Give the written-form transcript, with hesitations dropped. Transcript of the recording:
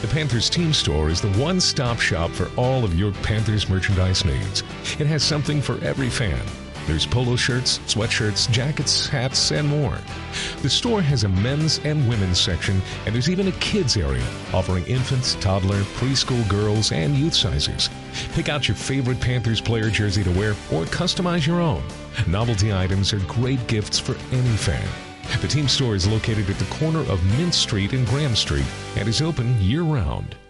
The Panthers Team Store is the one-stop shop for all of your Panthers merchandise needs. It has something for every fan. There's polo shirts, sweatshirts, jackets, hats, and more. The store has a men's and women's section, and there's even a kids area offering infants, toddler, preschool girls, and youth sizes. Pick out your favorite Panthers player jersey to wear or customize your own. Novelty items are great gifts for any fan. The Team Store is located at the corner of Mint Street and Graham Street and is open year-round.